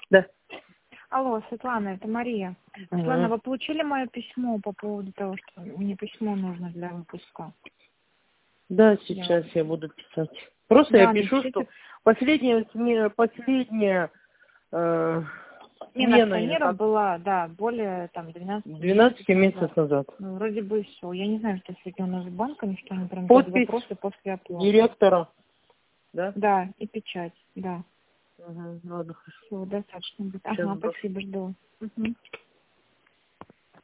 Да. Алло, Светлана, это Мария. Светлана, вы получили мое письмо по поводу того, что мне письмо нужно для выпуска? Да, сейчас я буду писать. Просто Да, я пишу, напишите. что последняя Смена смена или акционеров как? была, да, более там 12 12 месяцев назад. Ну, вроде бы все. Я не знаю, что сегодня у нас с банками, что они прям делают Подпись запросы после оплаты. директора. Да? Да, и печать, да. Ага, ладно, хорошо. Все, достаточно будет. Сейчас Ага, брошу. спасибо, жду. Угу.